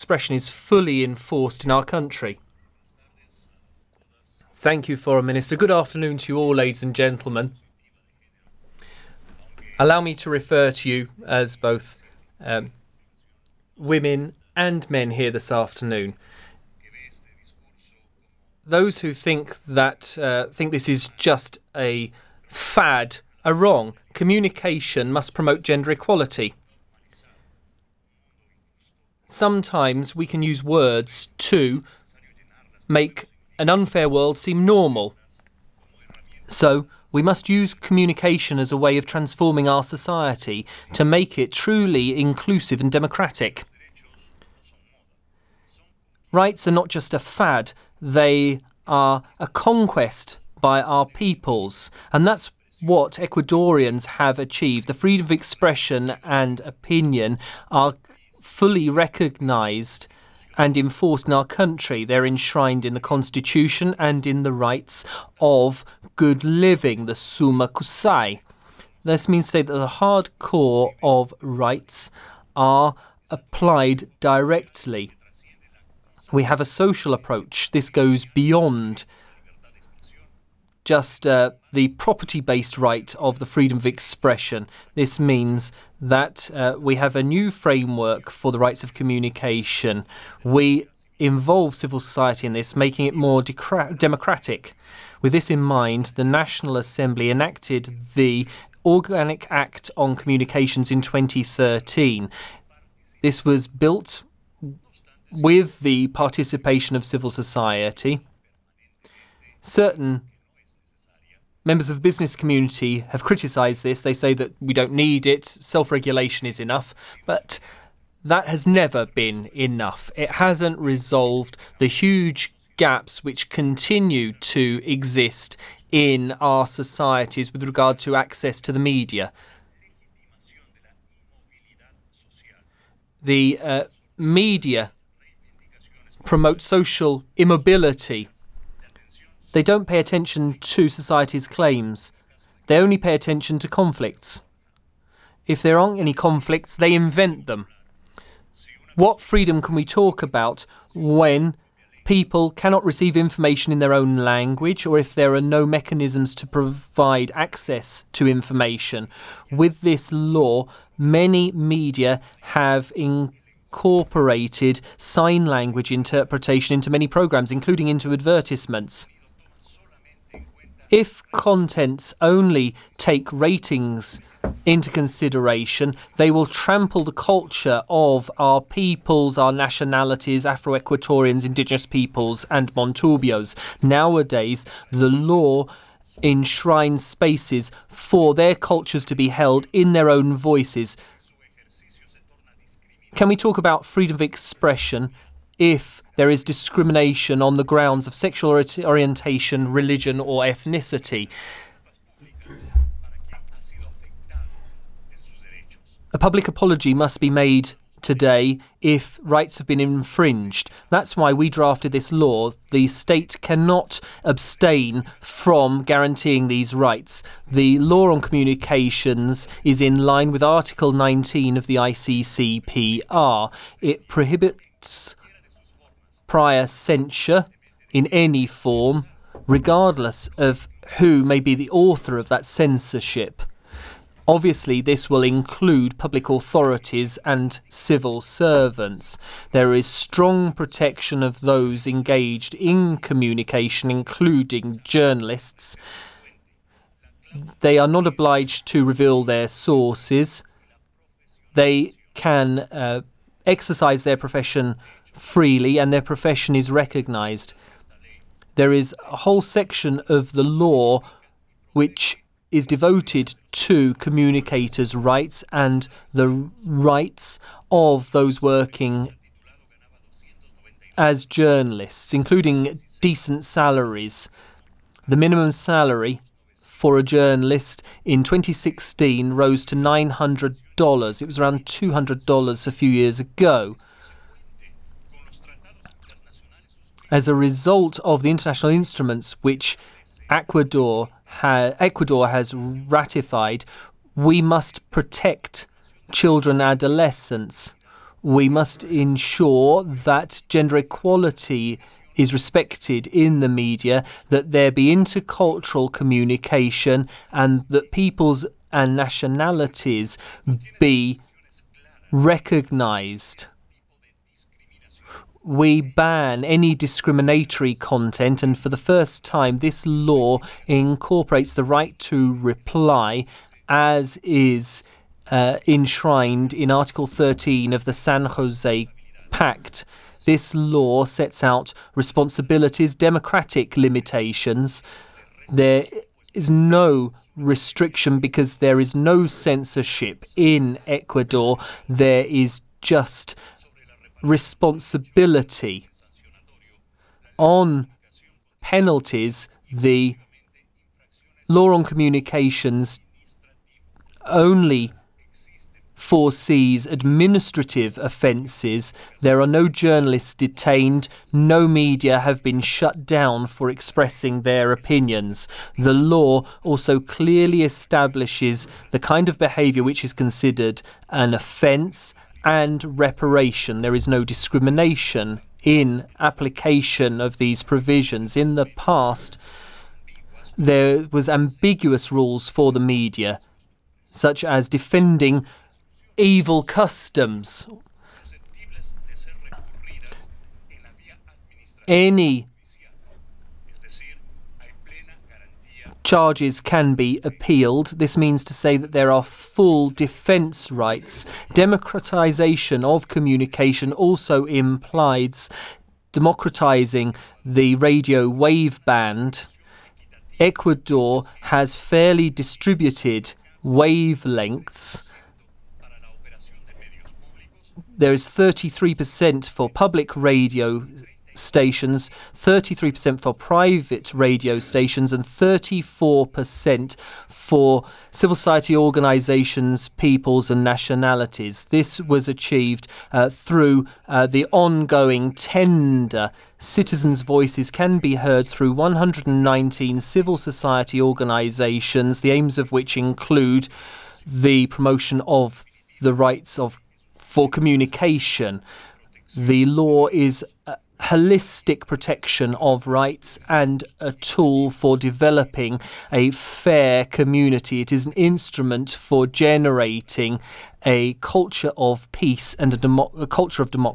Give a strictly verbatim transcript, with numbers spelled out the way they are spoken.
expression is fully enforced in our country. Thank you, Foreign Minister. Good afternoon to you all, ladies and gentlemen. Allow me to refer to you as both um, women and men here this afternoon. Those who think that uh, think this is just a fad are wrong. Communication must promote gender equality. Sometimes we can use words to make an unfair world seem normal. So we must use communication as a way of transforming our society to make it truly inclusive and democratic. Rights are not just a fad, they are a conquest by our peoples, and that's what Ecuadorians have achieved. The freedom of expression and opinion are fully recognised and enforced in our country. They're enshrined in the Constitution and in the rights of good living, the Summa Kusai. This means to say that the hard core of rights are applied directly. We have a social approach. This goes beyond just uh, the property-based right of the freedom of expression. This means that uh, we have a new framework for the rights of communication. We involve civil society in this, making it more democratic. With this in mind, the National Assembly enacted the Organic Act on Communications in twenty thirteen. This was built with the participation of civil society. Certain members of the business community have criticised this. They say that we don't need it, self-regulation is enough, but that has never been enough. It hasn't resolved the huge gaps which continue to exist in our societies with regard to access to the media. The uh, media promote social immobility. They don't pay attention to society's claims. They only pay attention to conflicts. If there aren't any conflicts, they invent them. What freedom can we talk about when people cannot receive information in their own language, or if there are no mechanisms to provide access to information? With this law, many media have incorporated sign language interpretation into many programs, including into advertisements. If contents only take ratings into consideration, they will trample the culture of our peoples, our nationalities, Afro-Equatorians, indigenous peoples, and Montubios. Nowadays, the law enshrines spaces for their cultures to be held in their own voices. Can we talk about freedom of expression if there is discrimination on the grounds of sexual orientation, religion, or ethnicity? A public apology must be made today if rights have been infringed. That's why we drafted this law. The state cannot abstain from guaranteeing these rights. The law on communications is in line with Article nineteen of the I C C P R. It prohibits prior censure in any form, regardless of who may be the author of that censorship. Obviously, this will include public authorities and civil servants. There is strong protection of those engaged in communication, including journalists. They are not obliged to reveal their sources. They can uh, exercise their profession freely, and their profession is recognised. There is a whole section of the law which is devoted to communicators' rights and the rights of those working as journalists, including decent salaries. The minimum salary for a journalist in twenty sixteen rose to nine hundred dollars. It was around two hundred dollars a few years ago. As a result of the international instruments which Ecuador, ha- Ecuador has ratified, we must protect children and adolescents. We must ensure that gender equality is respected in the media, that there be intercultural communication, and that peoples and nationalities be recognized. We ban any discriminatory content, and for the first time, this law incorporates the right to reply, as is uh, enshrined in Article thirteen of the San Jose Pact. This law sets out responsibilities, democratic limitations. There is no restriction because there is no censorship in Ecuador. There is just responsibility. On penalties, the law on communications only foresees administrative offences. There are no journalists detained. No media have been shut down for expressing their opinions. The law also clearly establishes the kind of behaviour which is considered an offence and reparation. There is no discrimination in application of these provisions. In the past, there was ambiguous rules for the media, such as defending evil customs. Any charges can be appealed. This means to say that there are full defence rights. Democratization of communication also implies democratizing the radio wave band. Ecuador has fairly distributed wavelengths. There is thirty-three percent for public radio stations, thirty-three percent for private radio stations, and thirty-four percent for civil society organizations, peoples and nationalities. This was achieved uh, through uh, the ongoing tender. Citizens' voices can be heard through one hundred nineteen civil society organizations, the aims of which include the promotion of the rights of for communication. The law is a holistic protection of rights and a tool for developing a fair community. It is an instrument for generating a culture of peace and a, demo- a culture of democracy.